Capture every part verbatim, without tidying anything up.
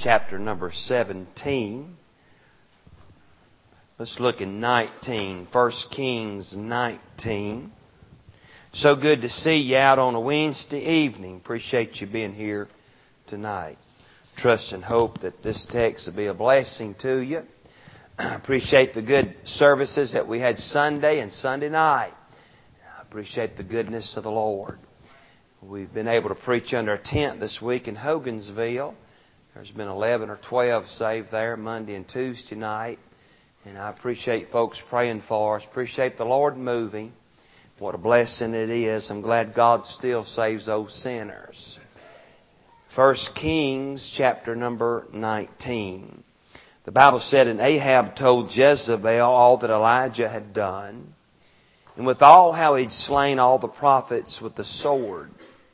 chapter number seventeen. Let's look at nineteen. First Kings nineteen. So good to see you out on a Wednesday evening. Appreciate you being here tonight. Trust and hope that this text will be a blessing to you. I appreciate the good services that we had Sunday and Sunday night. I appreciate the goodness of the Lord. We've been able to preach under a tent this week in Hogansville. There's been eleven or twelve saved there Monday and Tuesday night. And I appreciate folks praying for us. Appreciate the Lord moving. What a blessing it is. I'm glad God still saves those sinners. First Kings chapter number nineteen. The Bible said, and Ahab told Jezebel all that Elijah had done, and withal how he'd slain all the prophets with the sword.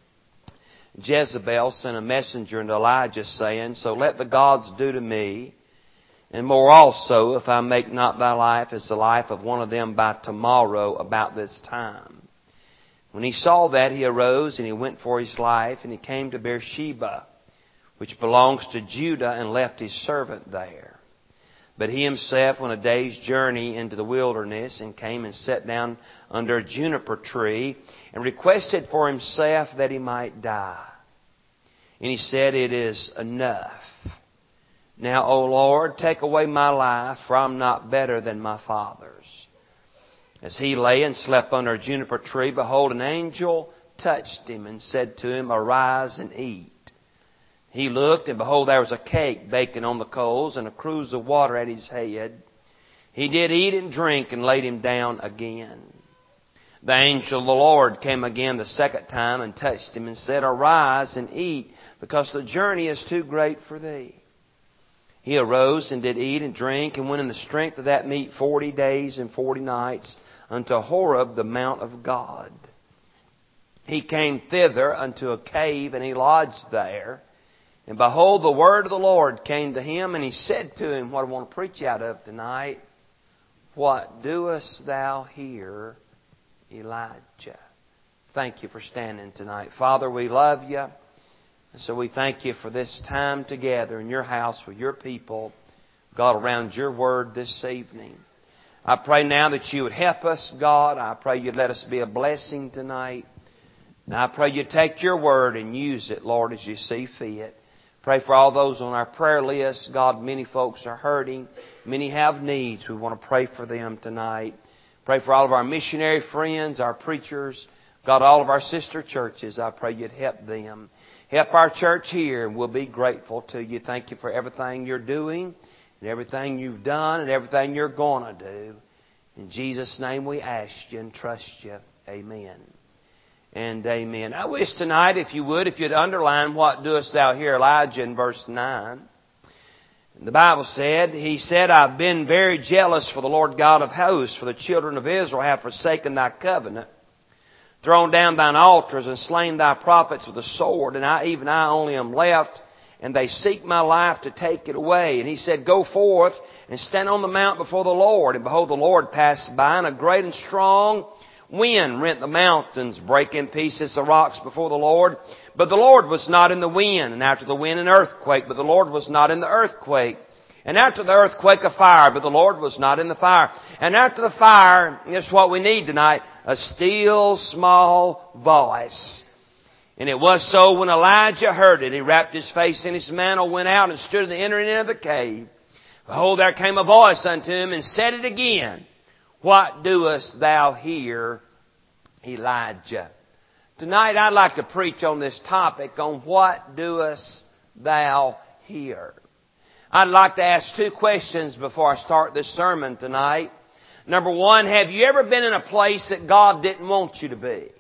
Jezebel sent a messenger unto Elijah, saying, So let the gods do to me, and more also, if I make not thy life as the life of one of them by tomorrow about this time. When he saw that, he arose, and he went for his life, and he came to Beersheba, which belongs to Judah, and left his servant there. But he himself went a day's journey into the wilderness, and came and sat down under a juniper tree, and requested for himself that he might die. And he said, It is enough. Now, O Lord, take away my life, for I'm not better than my fathers. As he lay and slept under a juniper tree, behold, an angel touched him and said to him, Arise and eat. He looked, and behold, there was a cake baking on the coals, and a cruse of water at his head. He did eat and drink, and laid him down again. The angel of the Lord came again the second time, and touched him, and said, Arise and eat, because the journey is too great for thee. He arose and did eat and drink, and went in the strength of that meat forty days and forty nights unto Horeb, the mount of God. He came thither unto a cave, and he lodged there. And behold, the word of the Lord came to him, and he said to him, what I want to preach out of tonight, What doest thou here, Elijah? Thank you for standing tonight. Father, we love you. And so we thank you for this time together in your house with your people, God, around your word this evening. I pray now that you would help us, God. I pray you'd let us be a blessing tonight. And I pray you take your word and use it, Lord, as you see fit. Pray for all those on our prayer list. God, many folks are hurting. Many have needs. We want to pray for them tonight. Pray for all of our missionary friends, our preachers. God, all of our sister churches, I pray you'd help them. Help our church here, and we'll be grateful to you. Thank you for everything you're doing, and everything you've done, and everything you're going to do. In Jesus' name we ask you and trust you. Amen. And amen. I wish tonight, if you would, if you'd underline what doest thou here, Elijah, in verse nine. The Bible said, he said, I've been very jealous for the Lord God of hosts, for the children of Israel have forsaken thy covenant, thrown down thine altars, and slain thy prophets with the sword, and I, even I only am left, and they seek my life to take it away. And he said, Go forth and stand on the mount before the Lord. And behold, the Lord passed by, and a great and strong wind rent the mountains, break in pieces the rocks before the Lord. But the Lord was not in the wind, and after the wind an earthquake, but the Lord was not in the earthquake. And after the earthquake a fire, but the Lord was not in the fire. And after the fire, that's what we need tonight, a still small voice. And it was so when Elijah heard it, he wrapped his face in his mantle, went out and stood at the entering in of the cave. Behold, there came a voice unto him, and said it again, What doest thou here, Elijah? Tonight I'd like to preach on this topic on what doest thou here. I'd like to ask two questions before I start this sermon tonight. Number one, have you ever been in a place that God didn't want you to be?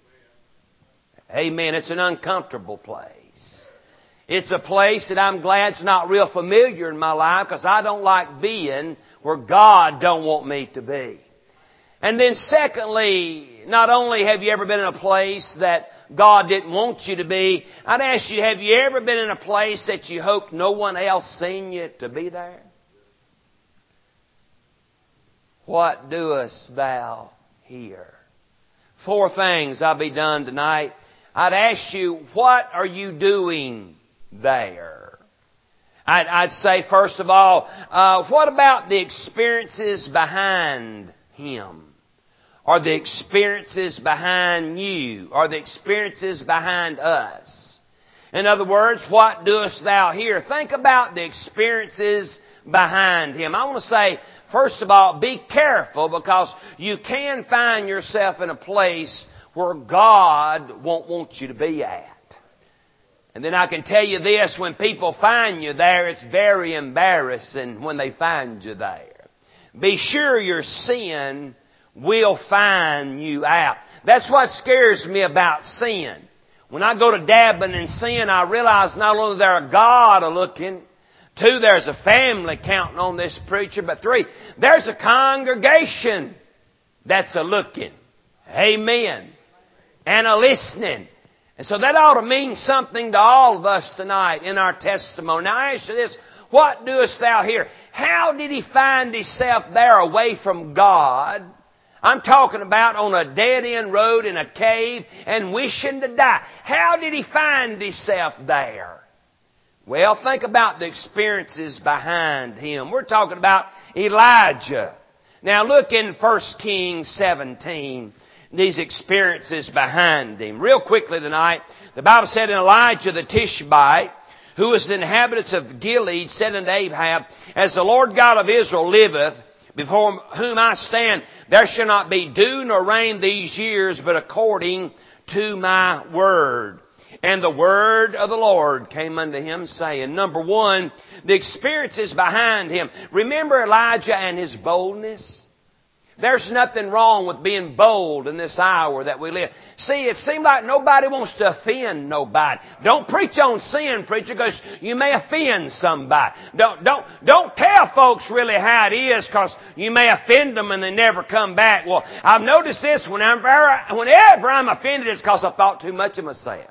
Amen. It's an uncomfortable place. It's a place that I'm glad it's not real familiar in my life, because I don't like being where God don't want me to be. And then secondly, not only have you ever been in a place that God didn't want you to be, I'd ask you, have you ever been in a place that you hoped no one else seen you to be there? What doest thou here? Four things I'll be done tonight. I'd ask you, what are you doing there? I'd, I'd say, first of all, uh, what about the experiences behind him? Or the experiences behind you? Or the experiences behind us? In other words, what doest thou here? Think about the experiences behind him. I want to say, first of all, be careful, because you can find yourself in a place where God won't want you to be at. And then I can tell you this, when people find you there, it's very embarrassing when they find you there. Be sure your sin will find you out. That's what scares me about sin. When I go to dabbing in sin, I realize not only there's a God a-looking, two, there's a family counting on this preacher, but three, there's a congregation that's a-looking. Amen. And a-listening. And so that ought to mean something to all of us tonight in our testimony. Now I ask you this, what doest thou here? How did he find himself there away from God? I'm talking about on a dead-end road in a cave and wishing to die. How did he find himself there? Well, think about the experiences behind him. We're talking about Elijah. Now look in First Kings seventeen. These experiences behind him. Real quickly tonight, the Bible said, in Elijah the Tishbite, who was the inhabitants of Gilead, said unto Ahab, as the Lord God of Israel liveth, before whom I stand, there shall not be dew nor rain these years, but according to my word. And the word of the Lord came unto him, saying, number one, the experiences behind him. Remember Elijah and his boldness? There's nothing wrong with being bold in this hour that we live. See, it seems like nobody wants to offend nobody. Don't preach on sin, preacher, because you may offend somebody. Don't, don't, don't tell folks really how it is, because you may offend them and they never come back. Well, I've noticed this, whenever, whenever I'm offended, it's because I thought too much of myself.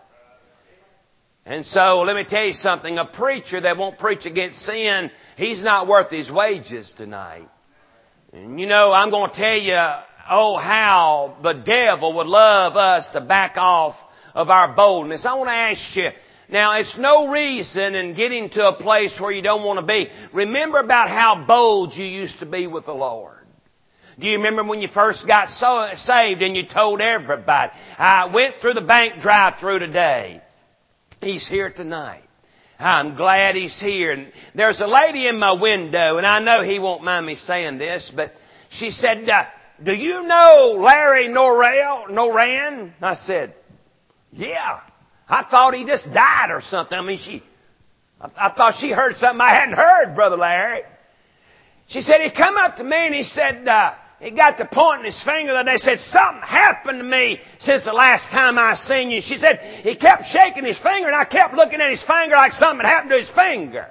And so, let me tell you something. A preacher that won't preach against sin, he's not worth his wages tonight. And you know, I'm going to tell you, oh, how the devil would love us to back off of our boldness. I want to ask you, now it's no reason in getting to a place where you don't want to be. Remember about how bold you used to be with the Lord. Do you remember when you first got so saved and you told everybody, I went through the bank drive-thru today. He's here tonight. I'm glad he's here. And there's a lady in my window, and I know he won't mind me saying this, but she said, uh, do you know Larry Norrell, Noran? I said, yeah. I thought he just died or something. I mean, she, I, I thought she heard something I hadn't heard, Brother Larry. She said, he come up to me and he said, uh, he got to pointing his finger that they said, something happened to me since the last time I seen you. She said, he kept shaking his finger and I kept looking at his finger like something had happened to his finger.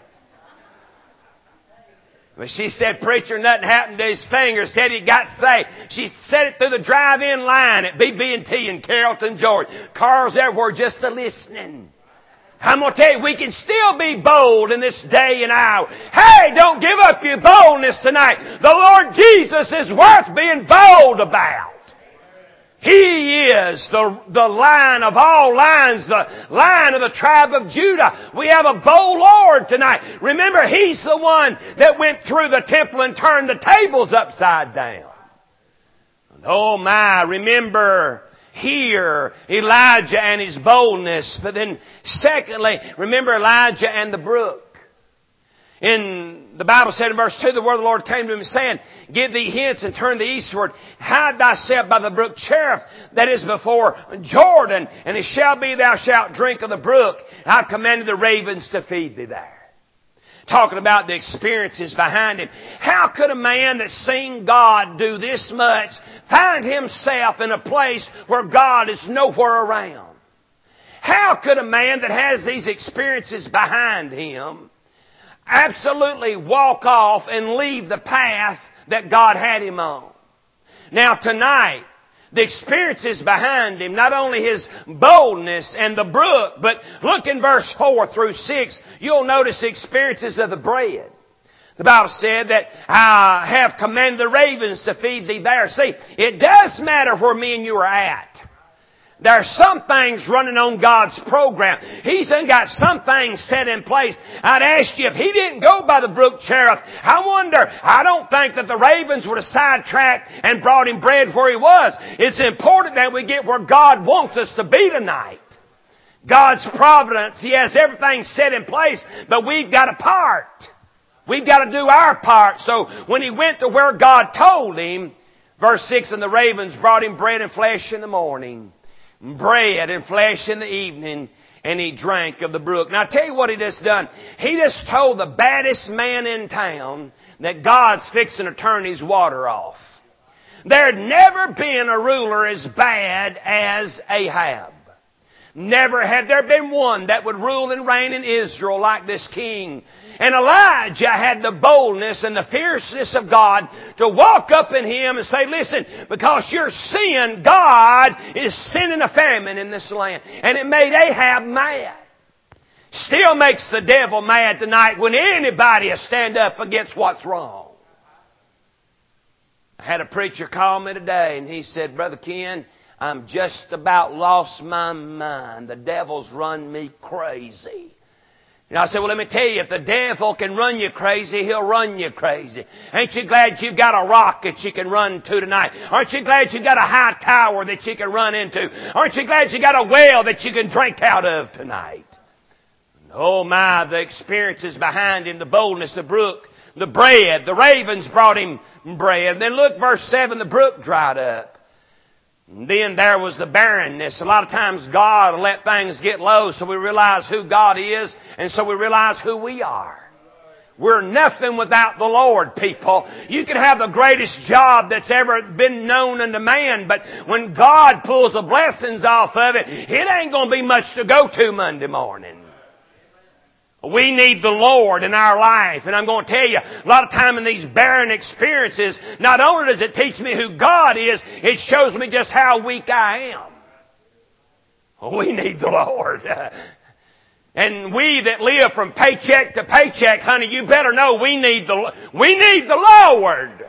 But she said, preacher, nothing happened to his finger. Said he got saved. She said it through the drive-in line at B B and T in Carrollton, Georgia. Cars everywhere just a listening. I'm going to tell you, we can still be bold in this day and hour. Hey, don't give up your boldness tonight. The Lord Jesus is worth being bold about. He is the, the Lion of all lions, the Lion of the tribe of Judah. We have a bold Lord tonight. Remember, He's the one that went through the temple and turned the tables upside down. And oh my, remember here Elijah and his boldness. But then secondly, remember Elijah and the brook. In the Bible said in verse two, the word of the Lord came to him saying, give thee hence and turn thee eastward. Hide thyself by the brook Cherith that is before Jordan. And it shall be thou shalt drink of the brook. I've commanded the ravens to feed thee there. Talking about the experiences behind him. How could a man that's seen God do this much find himself in a place where God is nowhere around? How could a man that has these experiences behind him absolutely walk off and leave the path that God had him on? Now tonight, the experiences behind him, not only his boldness and the brook, but look in verse four through six, you'll notice the experiences of the bread. The Bible said that I have commanded the ravens to feed thee there. See, it does matter where me and you are at. There are some things running on God's program. He's got some things set in place. I'd ask you, if He didn't go by the brook Cherith, I wonder, I don't think that the ravens would have sidetracked and brought Him bread where He was. It's important that we get where God wants us to be tonight. God's providence, He has everything set in place, but we've got a part. We've got to do our part. So when He went to where God told Him, verse six, and the ravens brought Him bread and flesh in the morning, bread and flesh in the evening, and He drank of the brook. Now, I'll tell you what He just done. He just told the baddest man in town that God's fixing to turn His water off. There had never been a ruler as bad as Ahab. Never had there been one that would rule and reign in Israel like this king. And Elijah had the boldness and the fierceness of God to walk up in him and say, listen, because you're seeing God is sending a famine in this land. And it made Ahab mad. Still makes the devil mad tonight when anybody will stand up against what's wrong. I had a preacher call me today and he said, Brother Ken, I'm just about lost my mind. The devil's run me crazy. And I said, well, let me tell you, if the devil can run you crazy, he'll run you crazy. Ain't you glad you've got a rocket you can run to tonight? Aren't you glad you've got a high tower that you can run into? Aren't you glad you got a well that you can drink out of tonight? Oh my, the experiences behind him, the boldness, the brook, the bread. The ravens brought him bread. And then look, verse seven, the brook dried up. And then there was the barrenness. A lot of times God will let things get low so we realize who God is and so we realize who we are. We're nothing without the Lord, people. You can have the greatest job that's ever been known unto man, but when God pulls the blessings off of it, it ain't going to be much to go to Monday morning. We need the Lord in our life. And I'm going to tell you, a lot of time in these barren experiences, not only does it teach me who God is, it shows me just how weak I am. We need the Lord. And we that live from paycheck to paycheck, honey, you better know we need the, we need the Lord.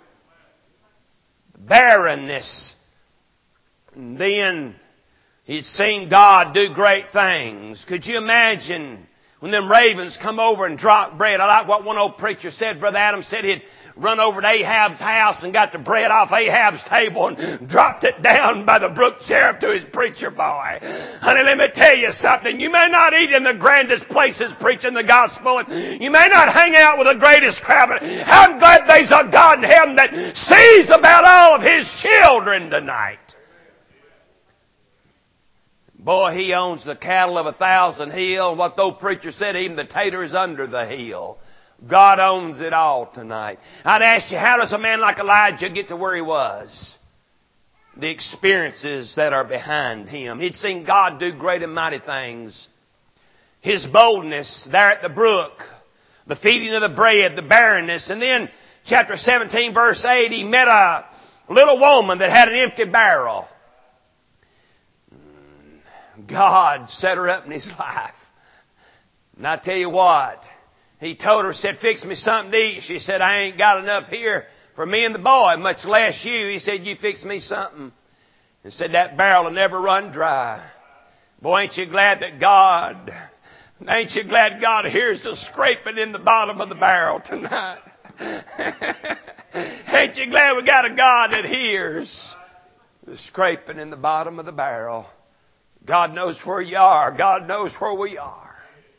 Barrenness. And then he'd seen God do great things. Could you imagine when them ravens come over and drop bread? I like what one old preacher said. Brother Adam said he'd run over to Ahab's house and got the bread off Ahab's table and dropped it down by the brook Cherith to his preacher boy. Honey, let me tell you something. You may not eat in the grandest places preaching the gospel. You may not hang out with the greatest crowd, but I'm glad there's a God in heaven that sees about all of His children tonight. Boy, He owns the cattle of a thousand hills. What the old preacher said, even the tater is under the hill. God owns it all tonight. I'd ask you, how does a man like Elijah get to where he was? The experiences that are behind him. He'd seen God do great and mighty things. His boldness there at the brook. The feeding of the bread, the barrenness. And then, chapter seventeen, verse eight, he met a little woman that had an empty barrel. God set her up in his life. And I tell you what, He told her, said, fix me something to eat. She said, I ain't got enough here for me and the boy, much less you. He said, you fix me something. And said, that barrel will never run dry. Boy, ain't you glad that God, ain't you glad God hears the scraping in the bottom of the barrel tonight? Ain't you glad we got a God that hears the scraping in the bottom of the barrel? God knows where you are. God knows where we are.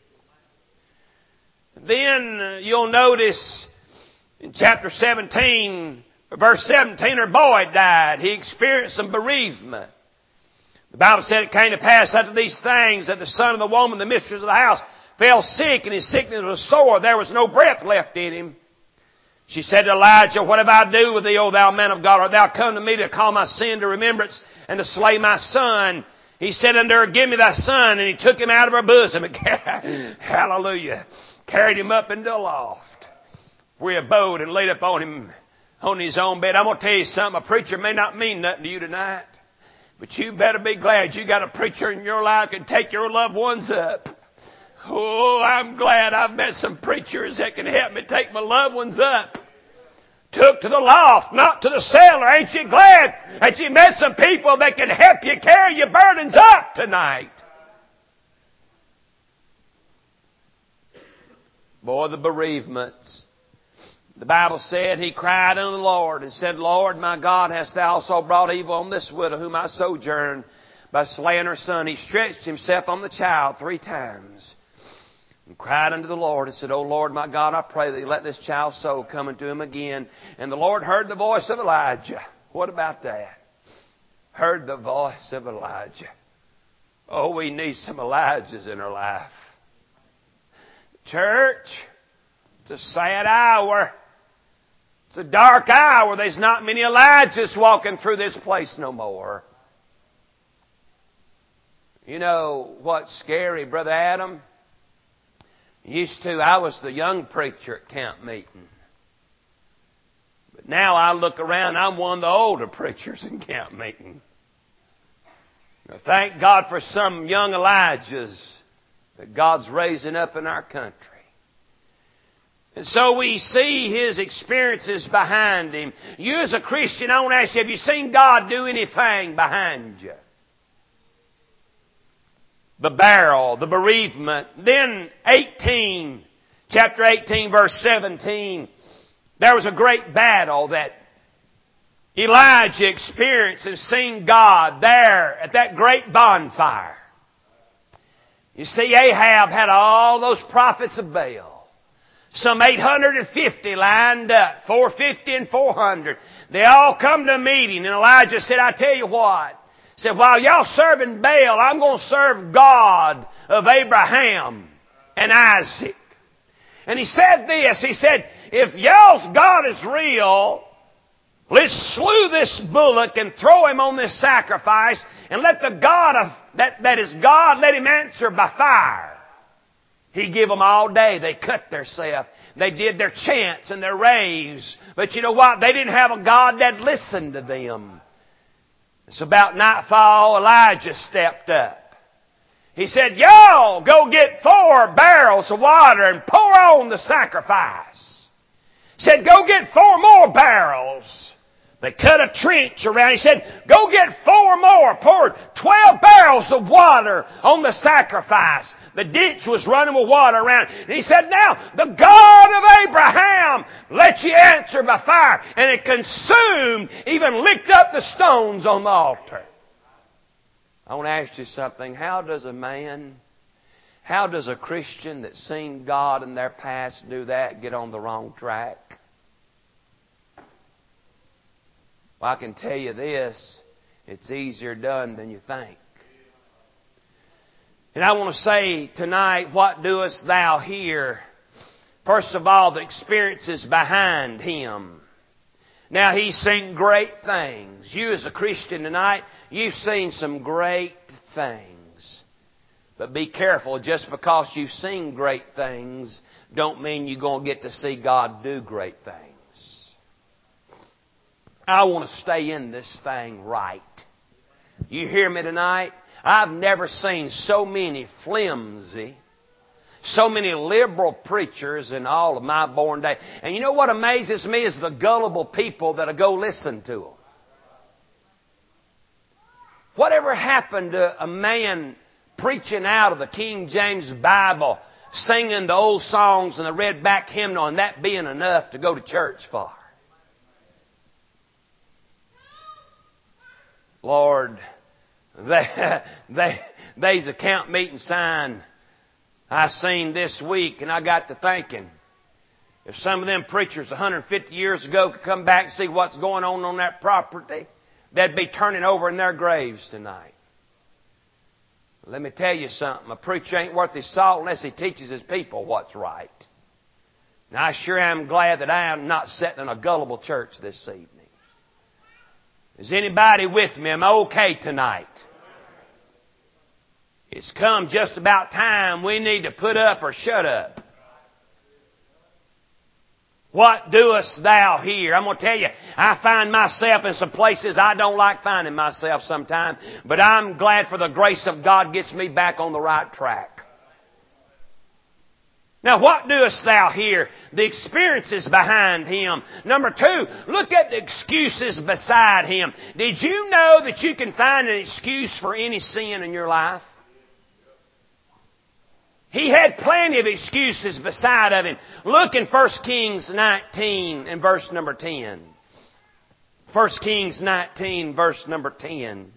Then you'll notice in chapter seventeen, verse seventeen, her boy died. He experienced some bereavement. The Bible said it came to pass after these things that the son of the woman, the mistress of the house, fell sick, and his sickness was sore. There was no breath left in him. She said to Elijah, what have I to do with thee, O thou man of God? Art thou come to me to call my sin to remembrance and to slay my son? He said unto her, give me thy son. And he took him out of her bosom and hallelujah, carried him up into a loft where he abode and laid upon him on his own bed. I'm going to tell you something. A preacher may not mean nothing to you tonight, but you better be glad you got a preacher in your life that can take your loved ones up. Oh, I'm glad I've met some preachers that can help me take my loved ones up took to the loft, not to the cellar. Ain't you glad that you met some people that can help you carry your burdens up tonight? Boy, the bereavements. The Bible said he cried unto the Lord and said, Lord, my God, hast thou also brought evil on this widow whom I sojourn by slaying her son? He stretched himself on the child three times and cried unto the Lord and said, O Lord, my God, I pray that you let this child's soul come into him again. And the Lord heard the voice of Elijah. What about that? Heard the voice of Elijah. Oh, we need some Elijahs in our life. Church, it's a sad hour. It's a dark hour. There's not many Elijahs walking through this place no more. You know what's scary, Brother Adam? Used to, I was the young preacher at camp meeting. But now I look around, I'm one of the older preachers in camp meeting. Now, thank God for some young Elijahs that God's raising up in our country. And so we see his experiences behind him. You as a Christian, I want to ask you, have you seen God do anything behind you? The barrel, the bereavement. Then eighteen, chapter eighteen, verse seventeen. There was a great battle that Elijah experienced and seen God there at that great bonfire. You see, Ahab had all those prophets of Baal. Some eight hundred fifty lined up, four fifty and four hundred. They all come to a meeting, and Elijah said, I tell you what. He said, while y'all serving Baal, I'm going to serve God of Abraham and Isaac. And he said this, he said, if y'all's God is real, let's slew this bullock and throw him on this sacrifice, and let the God of, that, that is God, let him answer by fire. He give them all day. They cut theirself. They did their chants and their raves. But you know what? They didn't have a God that listened to them. It's about nightfall, Elijah stepped up. He said, y'all go get four barrels of water and pour on the sacrifice. He said, go get four more barrels. They cut a trench around. He said, go get four more. Poured twelve barrels of water on the sacrifice. The ditch was running with water around. And he said, now, the God of Abraham let you answer by fire. And it consumed, even licked up the stones on the altar. I want to ask you something. How does a man, how does a Christian that's seen God in their past do that get on the wrong track? Well, I can tell you this, it's easier done than you think. And I want to say tonight, what doest thou here? First of all, the experiences behind him. Now, he's seen great things. You as a Christian tonight, you've seen some great things. But be careful, just because you've seen great things, don't mean you're going to get to see God do great things. I want to stay in this thing right. You hear me tonight? I've never seen so many flimsy, so many liberal preachers in all of my born day. And you know what amazes me is the gullible people that'll go listen to them. Whatever happened to a man preaching out of the King James Bible, singing the old songs and the red back hymnal, and that being enough to go to church for? Lord, they, they, there's a camp meeting sign I seen this week, and I got to thinking, if some of them preachers one hundred fifty years ago could come back and see what's going on on that property, they'd be turning over in their graves tonight. Let me tell you something. A preacher ain't worth his salt unless he teaches his people what's right. And I sure am glad that I am not sitting in a gullible church this evening. Is anybody with me? Am I okay tonight? It's come just about time we need to put up or shut up. What doest thou here? I'm going to tell you, I find myself in some places I don't like finding myself sometimes, but I'm glad for the grace of God gets me back on the right track. Now what doest thou here? The experiences behind him. Number two, look at the excuses beside him. Did you know that you can find an excuse for any sin in your life? He had plenty of excuses beside of him. Look in First Kings nineteen and verse number ten. First Kings nineteen, verse number ten.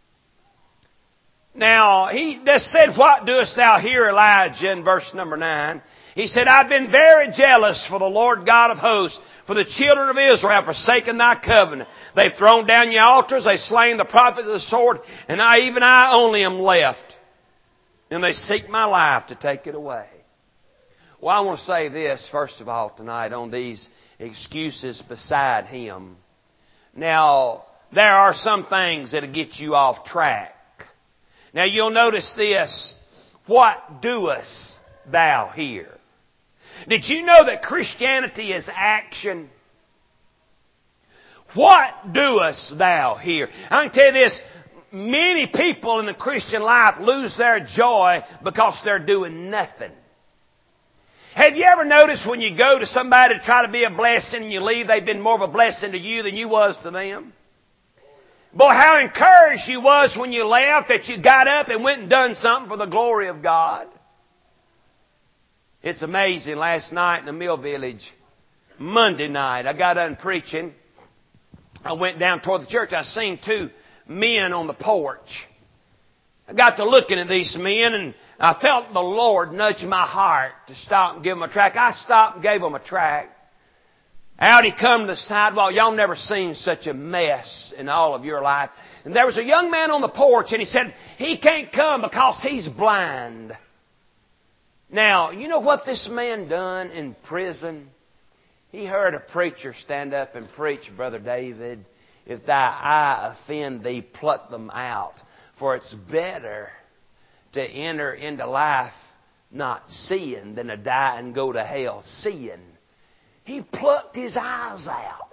Now, he just said, what doest thou here, Elijah, in verse number nine? He said, I've been very jealous for the Lord God of hosts, for the children of Israel have forsaken thy covenant. They've thrown down your altars, they've slain the prophets of the sword, and I, even I only am left. And they seek my life to take it away. Well, I want to say this, first of all, tonight on these excuses beside him. Now, there are some things that'll get you off track. Now, you'll notice this. What doest thou here? Did you know that Christianity is action? What doest thou here? I can tell you this. Many people in the Christian life lose their joy because they're doing nothing. Have you ever noticed when you go to somebody to try to be a blessing and you leave, they've been more of a blessing to you than you was to them? Boy, how encouraged you was when you left that you got up and went and done something for the glory of God. It's amazing. Last night in the Mill Village, Monday night, I got done preaching. I went down toward the church. I seen two men on the porch. I got to looking at these men and I felt the Lord nudge my heart to stop and give them a tract. I stopped and gave them a tract. Out he come to the sidewalk. Y'all never seen such a mess in all of your life. And there was a young man on the porch and he said, he can't come because he's blind. Now, you know what this man done in prison? He heard a preacher stand up and preach, Brother David, if thy eye offend thee, pluck them out. For it's better to enter into life not seeing than to die and go to hell seeing. He plucked his eyes out.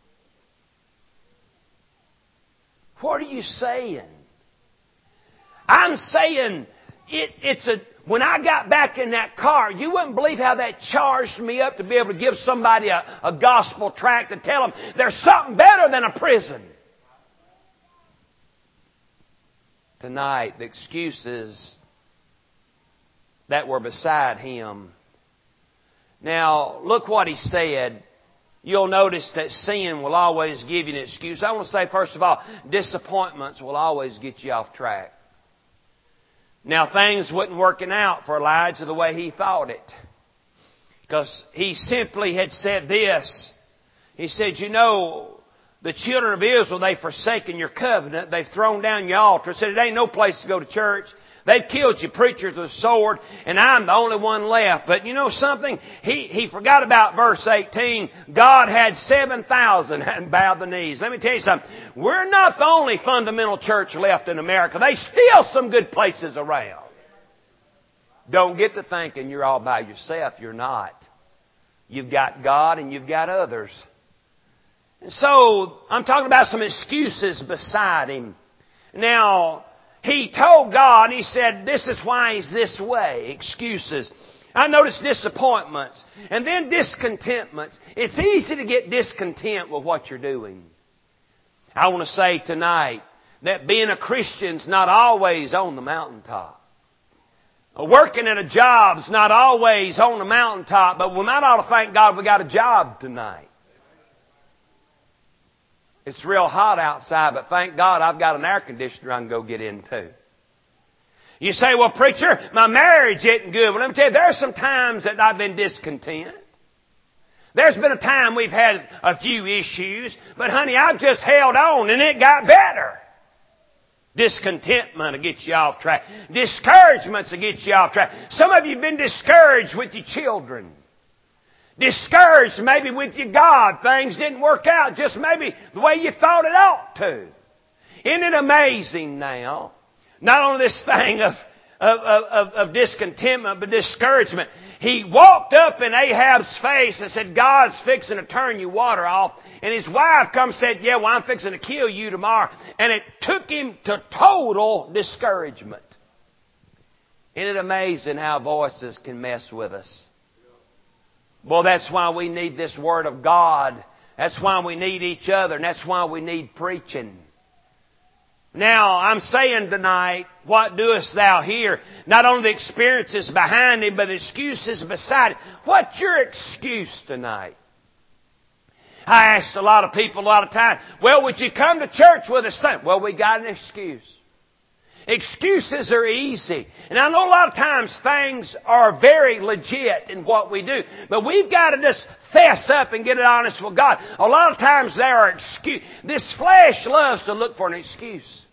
What are you saying? I'm saying it, it's a... When I got back in that car, you wouldn't believe how that charged me up to be able to give somebody a, a gospel tract to tell them there's something better than a prison. Tonight, the excuses that were beside him. Now, look what he said. You'll notice that sin will always give you an excuse. I want to say, first of all, disappointments will always get you off track. Now, things wasn't working out for Elijah the way he thought it. Because he simply had said this. He said, you know, the children of Israel, they've forsaken your covenant. They've thrown down your altar. Said, it ain't no place to go to church. They've killed you preachers with a sword, and I'm the only one left. But you know something? He, he forgot about verse eighteen. God had seven thousand hadn't bowed the knees. Let me tell you something. We're not the only fundamental church left in America. There's still some good places around. Don't get to thinking you're all by yourself. You're not. You've got God and you've got others. And so, I'm talking about some excuses beside him. Now, he told God, he said, this is why he's this way. Excuses. I noticed disappointments. And then discontentments. It's easy to get discontent with what you're doing. I want to say tonight that being a Christian's not always on the mountaintop. Working at a job's not always on the mountaintop, but we might ought to thank God we got a job tonight. It's real hot outside, but thank God I've got an air conditioner I can go get into. You say, well, preacher, my marriage isn't good. Well, let me tell you, there are some times that I've been discontent. There's been a time we've had a few issues, but honey, I've just held on and it got better. Discontentment will get you off track. Discouragements will get you off track. Some of you have been discouraged with your children. Discouraged maybe with your God. Things didn't work out just maybe the way you thought it ought to. Isn't it amazing now? Not only this thing of, of, of, of discontentment, but discouragement. He walked up in Ahab's face and said, God's fixing to turn your water off. And his wife come and said, yeah, well, I'm fixing to kill you tomorrow. And it took him to total discouragement. Isn't it amazing how voices can mess with us? Well, that's why we need this Word of God. That's why we need each other, and that's why we need preaching. Now, I'm saying tonight, what doest thou here? Not only the experiences behind him, but the excuses beside it. What's your excuse tonight? I asked a lot of people a lot of times, well, would you come to church with us Sunday? Well, we got an excuse. Excuses are easy. And I know a lot of times things are very legit in what we do. But we've got to just fess up and get it honest with God. A lot of times there are excuses. This flesh loves to look for an excuse.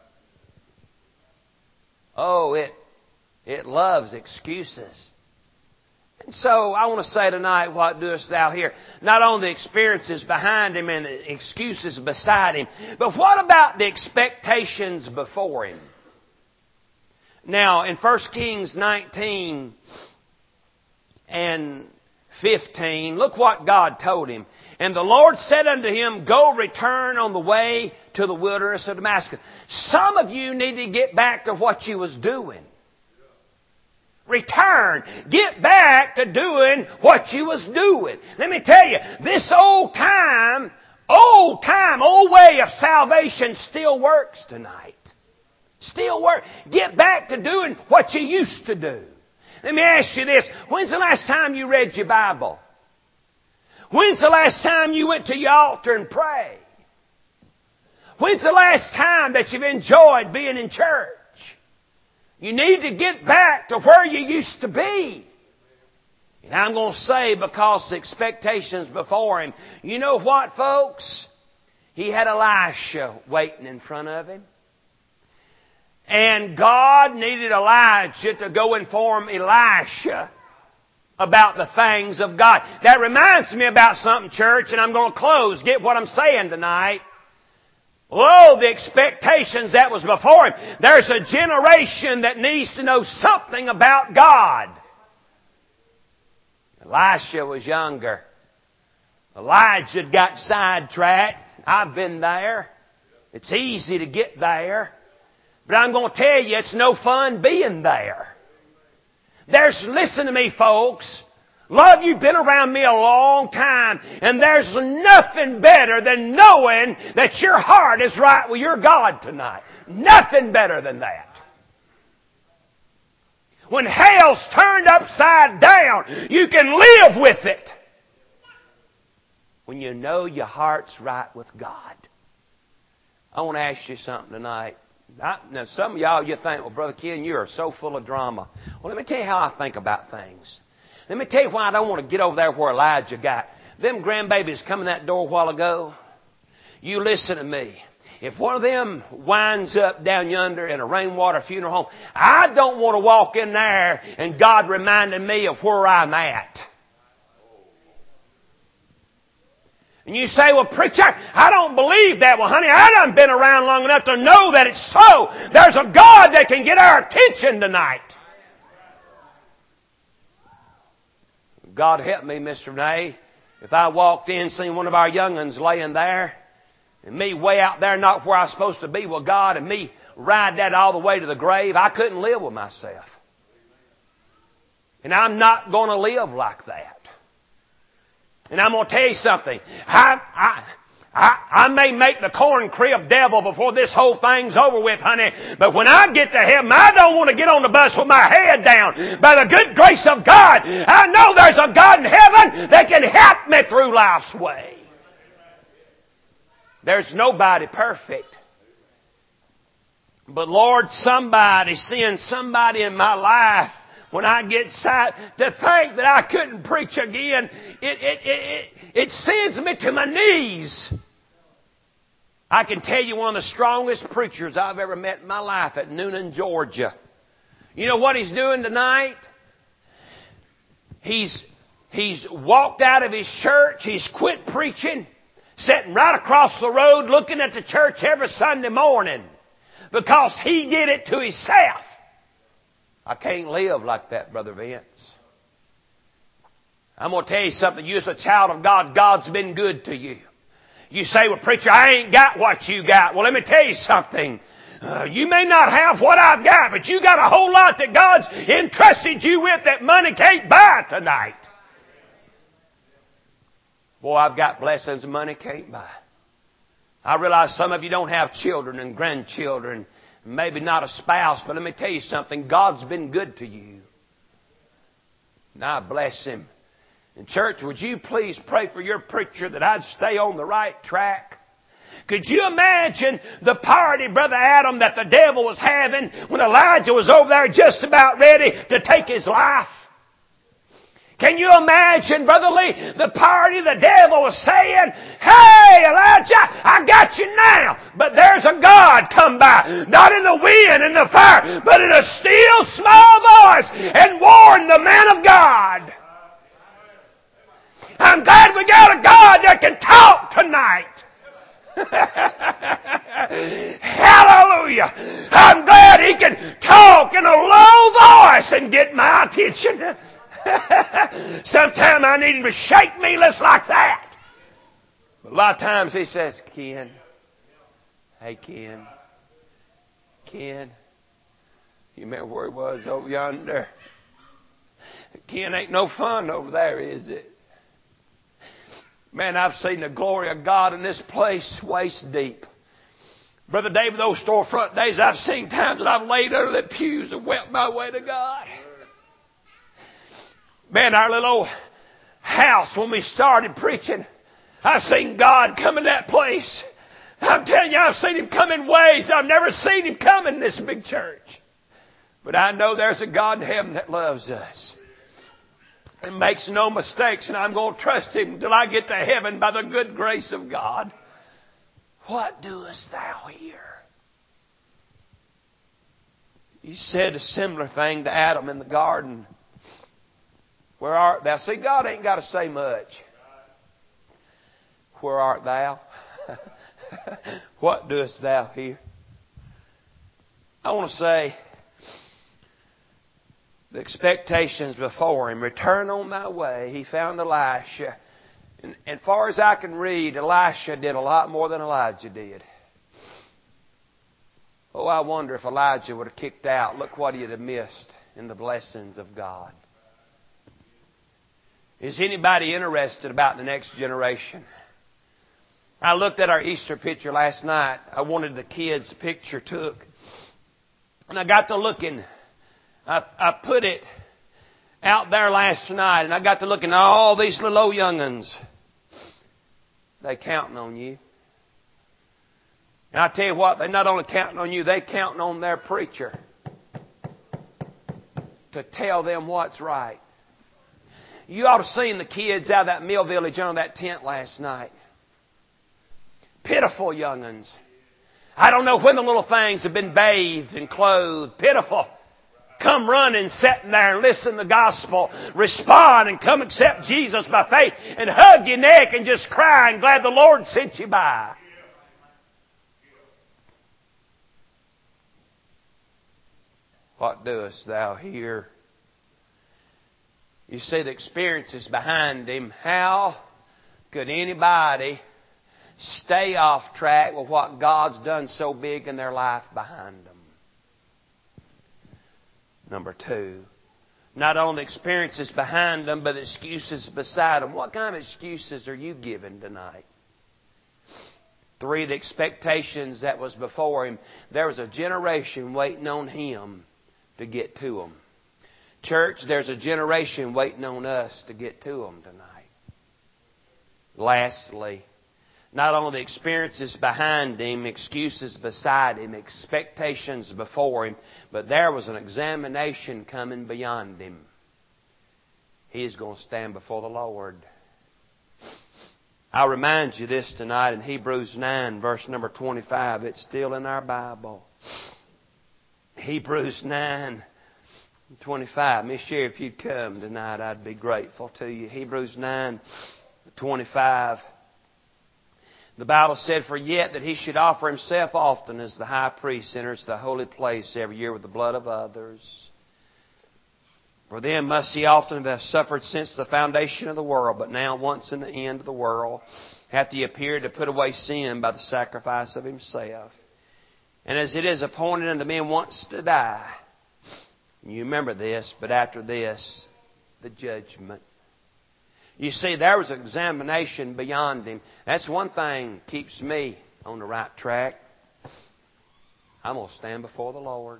Oh, it, it loves excuses. And so I want to say tonight, what doest thou here? Not only the experiences behind him and the excuses beside him, but what about the expectations before him? Now, in First Kings nineteen and fifteen, look what God told him. And the Lord said unto him, go return on the way to the wilderness of Damascus. Some of you need to get back to what you was doing. Return. Get back to doing what you was doing. Let me tell you, this old time, old time, old way of salvation still works tonight. Still works. Get back to doing what you used to do. Let me ask you this. When's the last time you read your Bible? When's the last time you went to your altar and prayed? When's the last time that you've enjoyed being in church? You need to get back to where you used to be. And I'm going to say, because the expectations before him, you know what, folks? He had Elisha waiting in front of him. And God needed Elijah to go inform Elisha about the things of God. That reminds me about something, church, and I'm going to close. Get what I'm saying tonight. Oh, the expectations that was before him. There's a generation that needs to know something about God. Elisha was younger. Elijah got sidetracked. I've been there. It's easy to get there. But I'm going to tell you, it's no fun being there. There's, listen to me, folks. A lot of you have been around me a long time, and there's nothing better than knowing that your heart is right with your God tonight. Nothing better than that. When hell's turned upside down, you can live with it. When you know your heart's right with God. I want to ask you something tonight. I, now, some of y'all, you think, well, Brother Ken, you are so full of drama. Well, let me tell you how I think about things. Let me tell you why I don't want to get over there where Elijah got. Them grandbabies coming that door a while ago. You listen to me. If one of them winds up down yonder in a rainwater funeral home, I don't want to walk in there and God reminding me of where I'm at. And you say, well, preacher, I don't believe that. Well, honey, I done been around long enough to know that it's so. There's a God that can get our attention tonight. God help me, Mister Renee, if I walked in and seen one of our young'uns laying there, and me way out there not where I was supposed to be with God, and me ride that all the way to the grave, I couldn't live with myself. And I'm not going to live like that. And I'm going to tell you something. I, I, I, I may make the corn crib devil before this whole thing's over with, honey. But when I get to heaven, I don't want to get on the bus with my head down. By the good grace of God, I know there's a God in heaven that can help me through life's way. There's nobody perfect. But Lord, somebody, seeing somebody in my life, when I get sight, to think that I couldn't preach again, it, it, it, it, it sends me to my knees. I can tell you one of the strongest preachers I've ever met in my life at Noonan, Georgia. You know what he's doing tonight? He's, he's walked out of his church. He's quit preaching, sitting right across the road looking at the church every Sunday morning because he did it to himself. I can't live like that, Brother Vince. I'm going to tell you something. You as a child of God, God's been good to you. You say, well, preacher, I ain't got what you got. Well, let me tell you something. Uh, you may not have what I've got, but you got a whole lot that God's entrusted you with that money can't buy tonight. Boy, I've got blessings money can't buy. I realize some of you don't have children and grandchildren, maybe not a spouse, but let me tell you something. God's been good to you. And I bless Him. And church, would you please pray for your preacher that I'd stay on the right track? Could you imagine the party, Brother Adam, that the devil was having when Elijah was over there just about ready to take his life? Can you imagine, Brother Lee, the party the devil was saying, "Hey, Elijah, I got you now." But there's a God come by, not in the wind and the fire, but in a still small voice, and warned the man of God. I'm glad we got a God that can talk tonight. Hallelujah. I'm glad He can talk in a low voice and get my attention. Sometimes I need Him to shake me just like that. But a lot of times He says, "Ken, hey Ken, Ken, you remember where He was over yonder? Ken, ain't no fun over there, is it? Man, I've seen the glory of God in this place waist deep. Brother David, those storefront days, I've seen times that I've laid under the pews and wept my way to God. Man, our little old house, when we started preaching, I've seen God come in that place. I'm telling you, I've seen Him come in ways I've never seen Him come in this big church. But I know there's a God in heaven that loves us and makes no mistakes, and I'm going to trust Him until I get to heaven by the good grace of God. What doest thou here? He said a similar thing to Adam in the garden. Where art thou? See, God ain't got to say much. Where art thou? What doest thou here? I want to say, the expectations before him, return on thy way. He found Elisha. And as far as I can read, Elisha did a lot more than Elijah did. Oh, I wonder if Elijah would have kicked out. Look what he'd have missed in the blessings of God. Is anybody interested about the next generation? I looked at our Easter picture last night. I wanted the kids' picture took. And I got to looking. I, I put it out there last night, and I got to looking at all these little old young'uns. They counting on you. And I tell you what, they're not only counting on you, they're counting on their preacher to tell them what's right. You ought to have seen the kids out of that mill village under that tent last night. Pitiful young'uns. I don't know when the little things have been bathed and clothed. Pitiful. Come running, sitting there and listen to the gospel. Respond and come accept Jesus by faith. And hug your neck and just cry and glad the Lord sent you by. What doest thou here? You see the experiences behind him. How could anybody stay off track with what God's done so big in their life behind them? Number two, not only experiences behind them, but excuses beside them. What kind of excuses are you giving tonight? Three, the expectations that was before him. There was a generation waiting on him to get to them. Church, there's a generation waiting on us to get to them tonight. Lastly, not only the experiences behind him, excuses beside him, expectations before him, but there was an examination coming beyond him. He is going to stand before the Lord. I'll remind you this tonight in Hebrews nine, verse number twenty-five. It's still in our Bible. Hebrews nine, twenty-five. Miss Sherry, if you'd come tonight, I'd be grateful to you. Hebrews nine, twenty-five. The Bible said, "For yet that he should offer himself often as the high priest enters the holy place every year with the blood of others. For then must he often have suffered since the foundation of the world, but now once in the end of the world hath he appeared to put away sin by the sacrifice of himself. And as it is appointed unto men once to die," you remember this, "but after this, the judgment." You see, there was an examination beyond him. That's one thing keeps me on the right track. I'm going to stand before the Lord.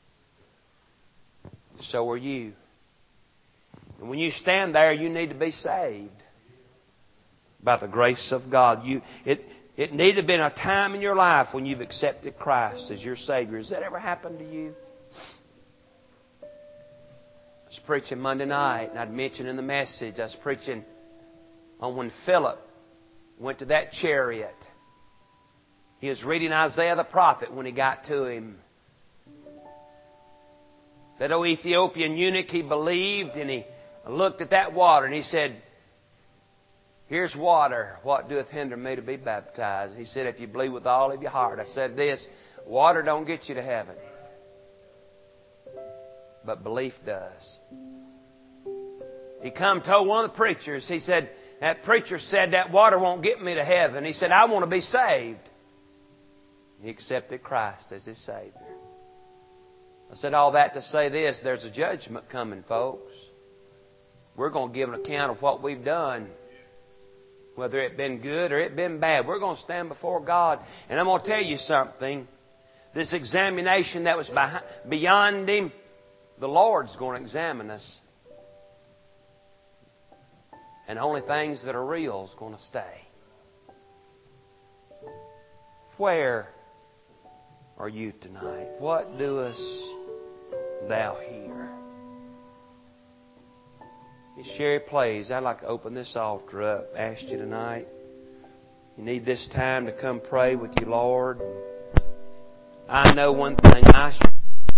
So are you. And when you stand there, you need to be saved by the grace of God. You, it, it need to have been a time in your life when you've accepted Christ as your Savior. Has that ever happened to you? I was preaching Monday night, and I'd mentioned in the message, I was preaching on when Philip went to that chariot. He was reading Isaiah the prophet when he got to him. That old Ethiopian eunuch, he believed, and he looked at that water, and he said, here's water. What doeth hinder me to be baptized? He said, if you believe with all of your heart. I said this, water don't get you to heaven. But belief does. He come told one of the preachers, he said, that preacher said that water won't get me to heaven. He said, I want to be saved. He accepted Christ as his Savior. I said all that to say this, there's a judgment coming, folks. We're going to give an account of what we've done. Whether it been good or it been bad. We're going to stand before God. And I'm going to tell you something. This examination that was behind, beyond him, the Lord's going to examine us. And only things that are real is going to stay. Where are you tonight? What doest thou here? As Sherry plays, I'd like to open this altar up. Ask you tonight. You need this time to come pray with you, Lord. I know one thing. I